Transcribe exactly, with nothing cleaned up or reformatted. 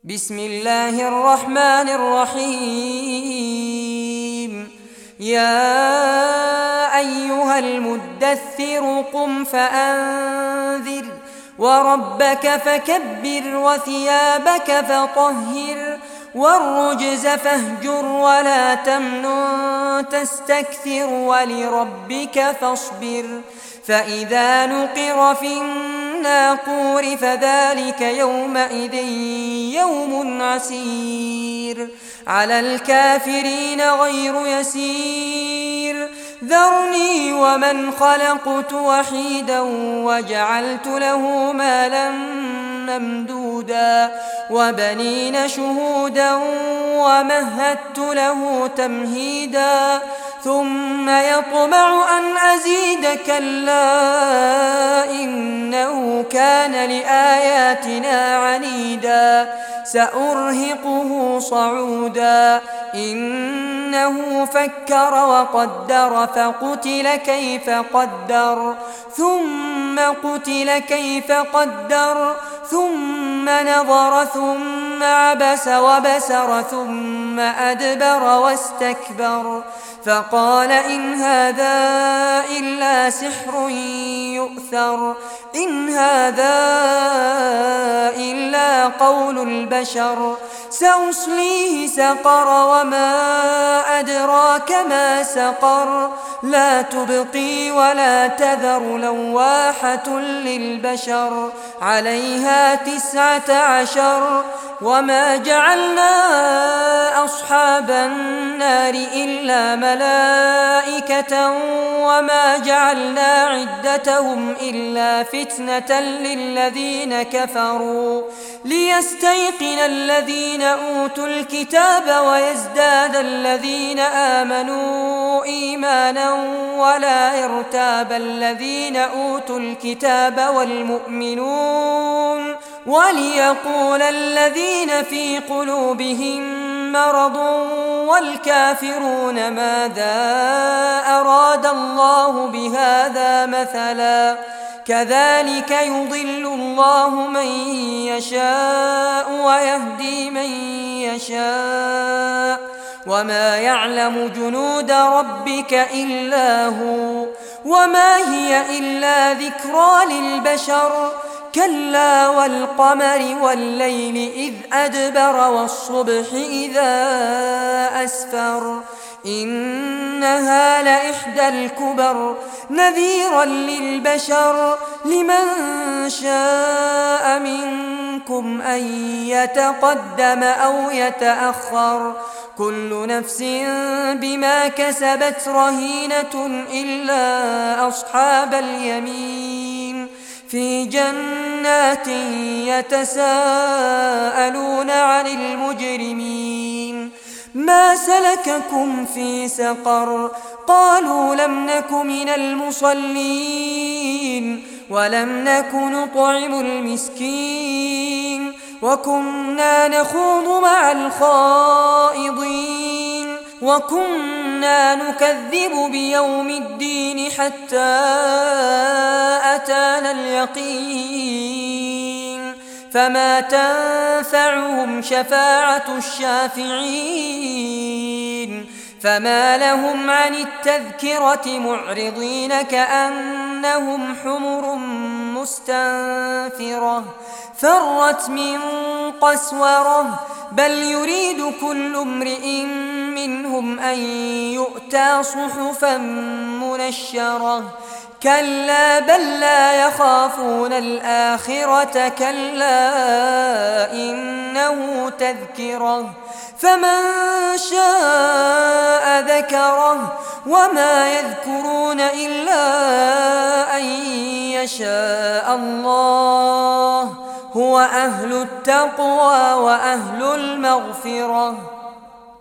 بسم الله الرحمن الرحيم. يا أيها المدثر قم فأنذر وربك فكبر وثيابك فطهر والرجز فاهجر ولا تمنن تستكثر ولربك فاصبر. فإذا نقر في الناقور فذلك يومئذ يوم عسير على الكافرين غير يسير. ذرني ومن خلقت وحيدا وجعلت له مالا ممدودا وبنين شهودا ومهدت له تمهيدا ثم يطمع أن أزيد كلا إنه كان لآياتنا عنيدا سأرهقه صعودا. إنه فكر وقدر فقتل كيف قدر ثم قتل كيف قدر ثم نظر ثم عبس وبسر ثم أدبر واستكبر فقال إن هذا إلا سحر يؤثر إن هذا إلا قول البشر. سأصليه سقر وما أدراك ما سقر لا تبقي ولا تذر لواحة للبشر عليها تسعة عشر. وما جعلنا أصحاب النار إلا ملائكة وما جعلنا عدتهم إلا فتنة للذين كفروا ليستيقن الذين أوتوا الكتاب ويزداد الذين آمنوا إيمانا ولا يرتاب الذين أوتوا الكتاب والمؤمنون وليقول الذين في قلوبهم مرض والكافرون ماذا أراد الله بهذا مثلا كذلك يضل الله من يشاء ويهدي من يشاء وما يعلم جنود ربك إلا هو وما هي إلا ذكرى للبشر. كلا والقمر والليل إذ أدبر والصبح إذا أسفر إنها لإحدى الكبر نذيرا للبشر. لمن شاء منكم أن يتقدم أو يتأخر كل نفس بما كسبت رهينة إلا أصحاب اليمين في جنات يتساءلون عن المجرمين ما سلككم في سقر قالوا لم نك من المصلين ولم نك نطعم المسكين وكنا نخوض مع الخائضين وكنا نكذب بيوم الدين حتى أتانا اليقين فما تنفعهم شفاعة الشافعين. فما لهم عن التذكرة معرضين كأنهم حمر مستنفرة فرت من قسورة بل يريد كل امرئ منهم أن يؤتى صحفا منشرة كلا بل لا يخافون الآخرة كلا إنه تذكرة فمن شاء ذكره وما يذكرون إلا أن يشاء الله هو أهل التقوى وأهل المغفرة.